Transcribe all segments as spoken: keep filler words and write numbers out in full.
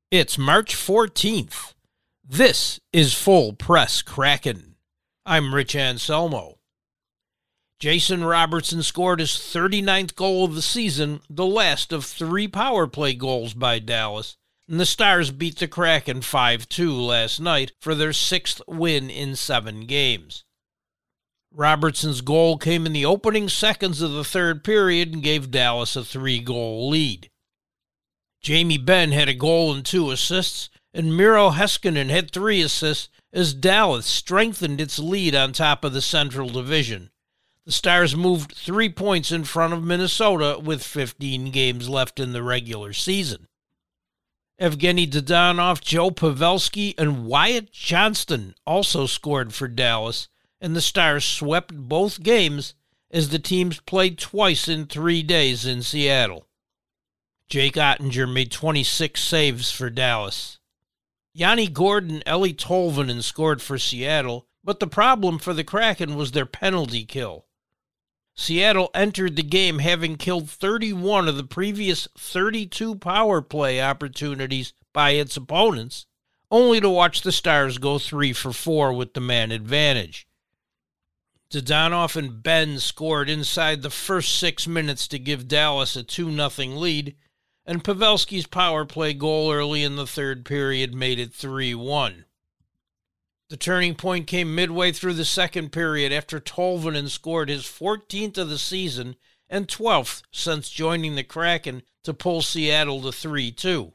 It's March fourteenth. This is Full Press Kraken. I'm Rich Anselmo. Jason Robertson scored his thirty-ninth goal of the season, the last of three power play goals by Dallas, and the Stars beat the Kraken five two last night for their sixth win in seven games. Robertson's goal came in the opening seconds of the third period and gave Dallas a three-goal lead. Jamie Benn had a goal and two assists, and Miro Heiskanen had three assists as Dallas strengthened its lead on top of the Central Division. The Stars moved three points in front of Minnesota with fifteen games left in the regular season. Evgeny Dadonov, Joe Pavelski, and Wyatt Johnston also scored for Dallas, and the Stars swept both games as the teams played twice in three days in Seattle. Jake Oettinger made twenty-six saves for Dallas. Yanni Gordon, Eeli Tolvanen scored for Seattle, but the problem for the Kraken was their penalty kill. Seattle entered the game having killed thirty-one of the previous thirty-two power play opportunities by its opponents, only to watch the Stars go three for four with the man advantage. Dadonov and Benn scored inside the first six minutes to give Dallas a two nothing lead, and Pavelski's power play goal early in the third period made it three one. The turning point came midway through the second period after Tolvanen scored his fourteenth of the season and twelfth since joining the Kraken to pull Seattle to three two.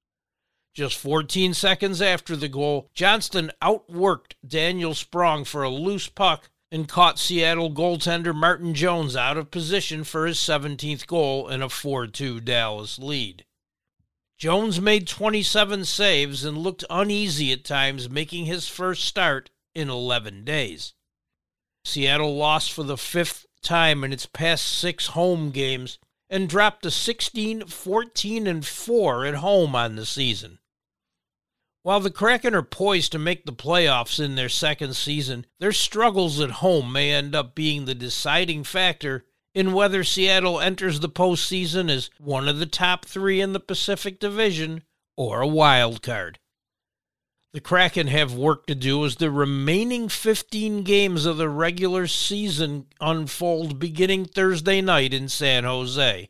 Just fourteen seconds after the goal, Johnston outworked Daniel Sprong for a loose puck and caught Seattle goaltender Martin Jones out of position for his seventeenth goal and a four two Dallas lead. Jones made twenty-seven saves and looked uneasy at times, making his first start in eleven days. Seattle lost for the fifth time in its past six home games and dropped to sixteen, fourteen, and four at home on the season. While the Kraken are poised to make the playoffs in their second season, their struggles at home may end up being the deciding factor in whether Seattle enters the postseason as one of the top three in the Pacific Division or a wild card. The Kraken have work to do as the remaining fifteen games of the regular season unfold beginning Thursday night in San Jose.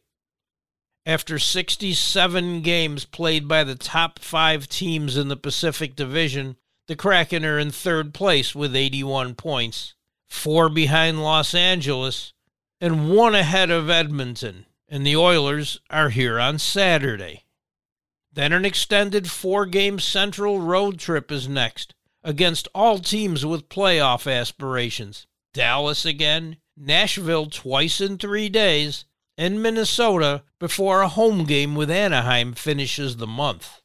After sixty-seven games played by the top five teams in the Pacific Division, the Kraken are in third place with eighty-one points, four behind Los Angeles, and one ahead of Edmonton, and the Oilers are here on Saturday. Then an extended four-game Central road trip is next, against all teams with playoff aspirations. Dallas again, Nashville twice in three days, and Minnesota before a home game with Anaheim finishes the month.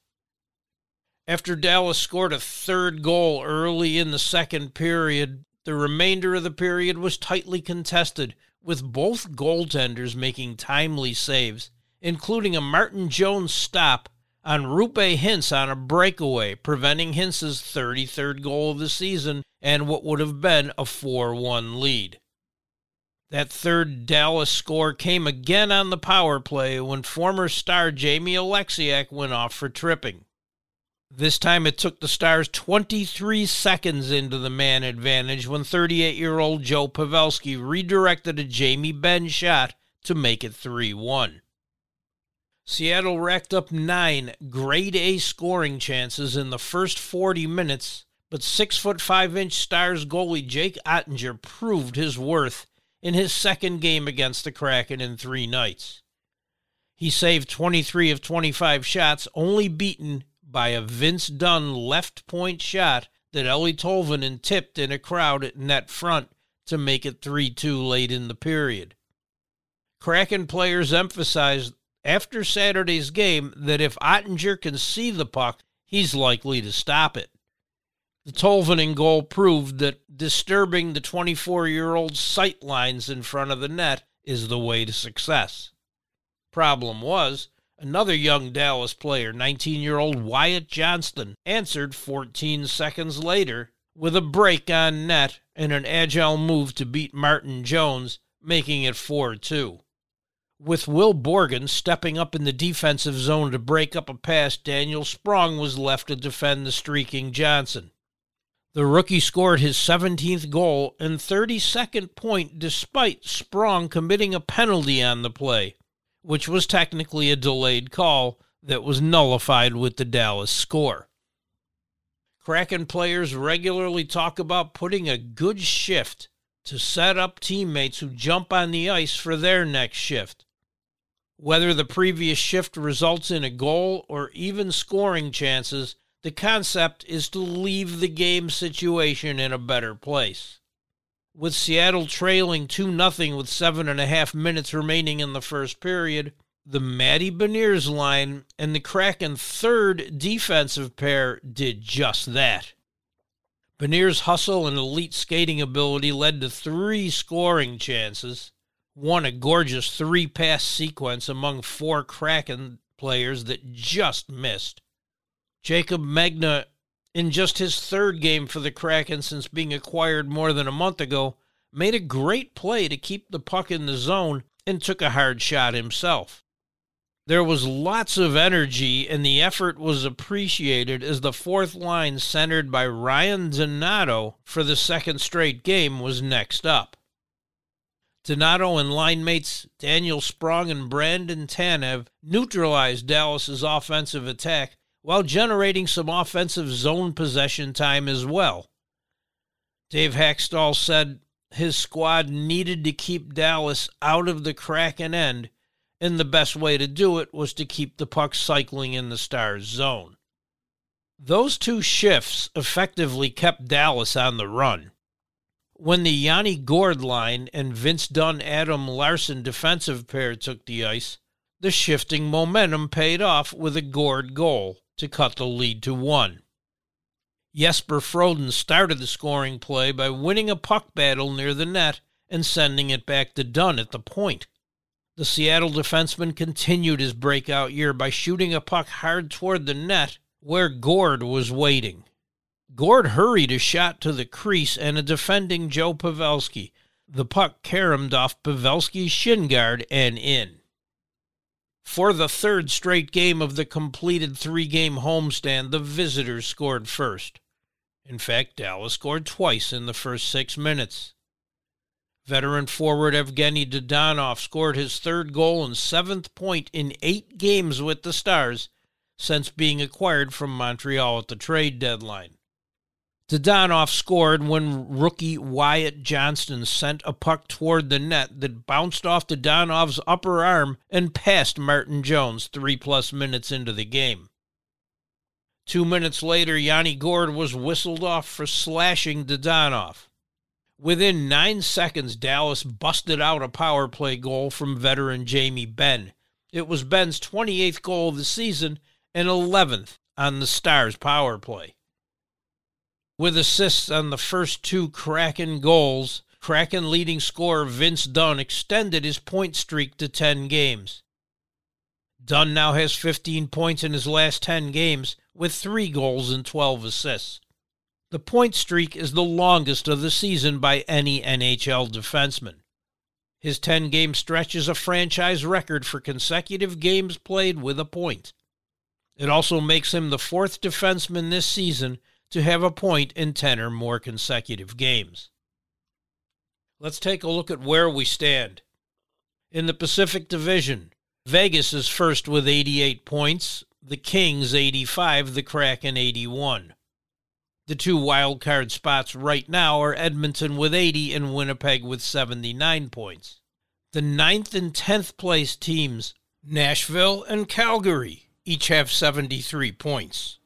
After Dallas scored a third goal early in the second period, the remainder of the period was tightly contested, with both goaltenders making timely saves, including a Martin Jones stop on Roope Hintz on a breakaway, preventing Hintz's thirty-third goal of the season and what would have been a four one lead. That third Dallas score came again on the power play when former star Jamie Oleksiak went off for tripping. This time it took the Stars twenty-three seconds into the man advantage when thirty-eight-year-old Joe Pavelski redirected a Jamie Benn shot to make it three one. Seattle racked up nine grade-A scoring chances in the first forty minutes, but six foot five inch Stars goalie Jake Oettinger proved his worth in his second game against the Kraken in three nights. He saved twenty-three of twenty-five shots, only beaten by a Vince Dunn left point shot that Eeli Tolvanen tipped in a crowd at net front to make it three two late in the period. Kraken players emphasized after Saturday's game that if Oettinger can see the puck, he's likely to stop it. The Tolvanen goal proved that disturbing the twenty-four-year-old's sight lines in front of the net is the way to success. Problem was, another young Dallas player, nineteen-year-old Wyatt Johnston, answered fourteen seconds later with a break on net and an agile move to beat Martin Jones, making it four two. With Will Borgen stepping up in the defensive zone to break up a pass, Daniel Sprong was left to defend the streaking Johnson. The rookie scored his seventeenth goal and thirty-second point despite Sprong committing a penalty on the play, which was technically a delayed call that was nullified with the Dallas score. Kraken players regularly talk about putting a good shift to set up teammates who jump on the ice for their next shift. Whether the previous shift results in a goal or even scoring chances, the concept is to leave the game situation in a better place. With Seattle trailing two nothing with seven and a half minutes remaining in the first period, the Matty Beniers line and the Kraken third defensive pair did just that. Beniers' hustle and elite skating ability led to three scoring chances, one a gorgeous three-pass sequence among four Kraken players that just missed. Jacob Megna, in just his third game for the Kraken since being acquired more than a month ago, made a great play to keep the puck in the zone and took a hard shot himself. There was lots of energy, and the effort was appreciated as the fourth line centered by Ryan Donato for the second straight game was next up. Donato and line mates Daniel Sprong and Brandon Tanev neutralized Dallas's offensive attack while generating some offensive zone possession time as well. Dave Hackstall said his squad needed to keep Dallas out of the Kraken end, and the best way to do it was to keep the puck cycling in the Stars' zone. Those two shifts effectively kept Dallas on the run. When the Yanni Gourde line and Vince Dunn-Adam Larson defensive pair took the ice, the shifting momentum paid off with a Gourde goal to cut the lead to one. Jesper Froden started the scoring play by winning a puck battle near the net and sending it back to Dunn at the point. The Seattle defenseman continued his breakout year by shooting a puck hard toward the net where Gourde was waiting. Gourde hurried a shot to the crease and a defending Joe Pavelski. The puck caromed off Pavelski's shin guard and in. For the third straight game of the completed three-game homestand, the visitors scored first. In fact, Dallas scored twice in the first six minutes. Veteran forward Evgeny Dodonov scored his third goal and seventh point in eight games with the Stars since being acquired from Montreal at the trade deadline. Dodonov scored when rookie Wyatt Johnston sent a puck toward the net that bounced off Dodonov's upper arm and passed Martin Jones three-plus minutes into the game. Two minutes later, Yanni Gourde was whistled off for slashing Dodonov. Within nine seconds, Dallas busted out a power play goal from veteran Jamie Benn. It was Benn's twenty-eighth goal of the season and eleventh on the Stars' power play. With assists on the first two Kraken goals, Kraken leading scorer Vince Dunn extended his point streak to ten games. Dunn now has fifteen points in his last ten games, with three goals and twelve assists. The point streak is the longest of the season by any N H L defenseman. His ten-game stretch is a franchise record for consecutive games played with a point. It also makes him the fourth defenseman this season to have a point in ten or more consecutive games. Let's take a look at where we stand. In the Pacific Division, Vegas is first with eighty-eight points, the Kings eighty-five, the Kraken eighty-one. The two wildcard spots right now are Edmonton with eighty and Winnipeg with seventy-nine points. The ninth and tenth place teams, Nashville and Calgary, each have seventy-three points.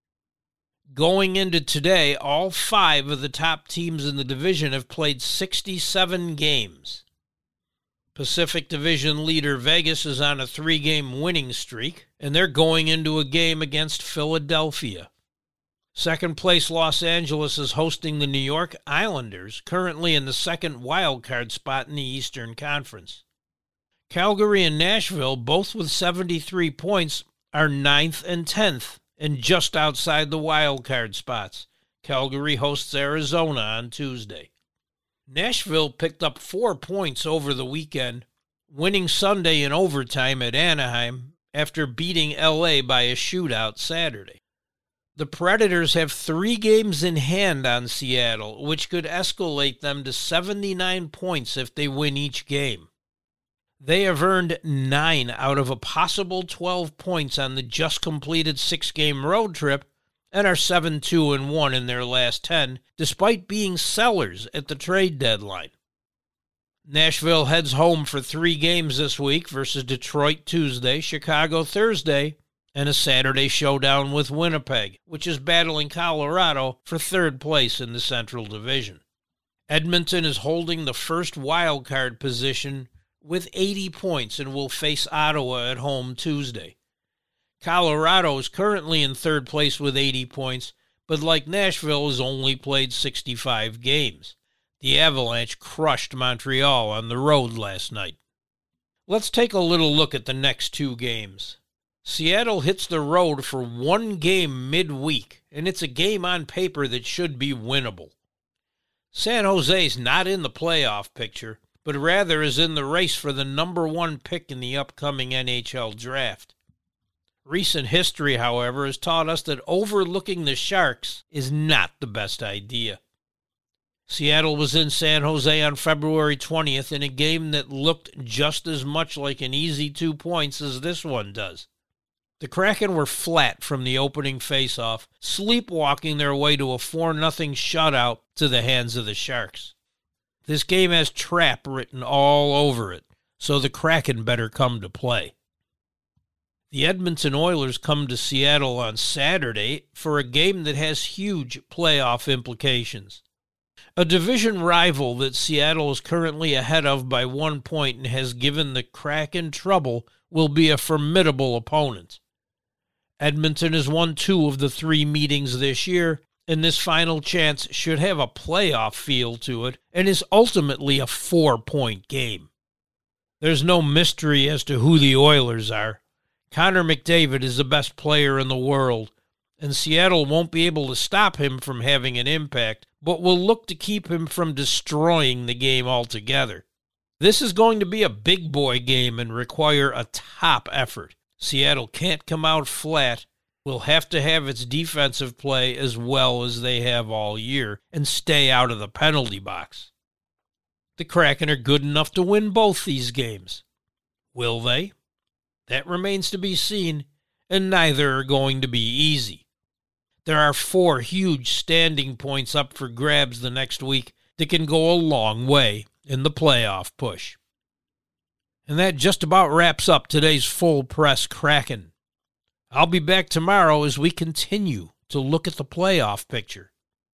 Going into today, all five of the top teams in the division have played sixty-seven games. Pacific Division leader Vegas is on a three-game winning streak, and they're going into a game against Philadelphia. Second place Los Angeles is hosting the New York Islanders, currently in the second wildcard spot in the Eastern Conference. Calgary and Nashville, both with seventy-three points, are ninth and tenth, and just outside the wildcard spots. Calgary hosts Arizona on Tuesday. Nashville picked up four points over the weekend, winning Sunday in overtime at Anaheim after beating L A by a shootout Saturday. The Predators have three games in hand on Seattle, which could escalate them to seventy-nine points if they win each game. They have earned nine out of a possible twelve points on the just-completed six-game road trip and are seven two and one in their last ten, despite being sellers at the trade deadline. Nashville heads home for three games this week versus Detroit Tuesday, Chicago Thursday, and a Saturday showdown with Winnipeg, which is battling Colorado for third place in the Central Division. Edmonton is holding the first wild card position with eighty points and will face Ottawa at home Tuesday. Colorado is currently in third place with eighty points, but like Nashville has only played sixty-five games. The Avalanche crushed Montreal on the road last night. Let's take a little look at the next two games. Seattle hits the road for one game midweek, and it's a game on paper that should be winnable. San Jose's not in the playoff picture, but rather is in the race for the number one pick in the upcoming N H L draft. Recent history, however, has taught us that overlooking the Sharks is not the best idea. Seattle was in San Jose on February twentieth in a game that looked just as much like an easy two points as this one does. The Kraken were flat from the opening faceoff, sleepwalking their way to a four nothing shutout to the hands of the Sharks. This game has trap written all over it, so the Kraken better come to play. The Edmonton Oilers come to Seattle on Saturday for a game that has huge playoff implications. A division rival that Seattle is currently ahead of by one point and has given the Kraken trouble will be a formidable opponent. Edmonton has won two of the three meetings this year, and this final chance should have a playoff feel to it and is ultimately a four-point game. There's no mystery as to who the Oilers are. Connor McDavid is the best player in the world, and Seattle won't be able to stop him from having an impact, but will look to keep him from destroying the game altogether. This is going to be a big boy game and require a top effort. Seattle can't come out flat, will have to have its defensive play as well as they have all year and stay out of the penalty box. The Kraken are good enough to win both these games. Will they? That remains to be seen, and neither are going to be easy. There are four huge standing points up for grabs the next week that can go a long way in the playoff push. And that just about wraps up today's Full Press Kraken. I'll be back tomorrow as we continue to look at the playoff picture.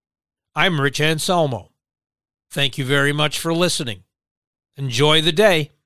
I'm Rich Anselmo. Thank you very much for listening. Enjoy the day.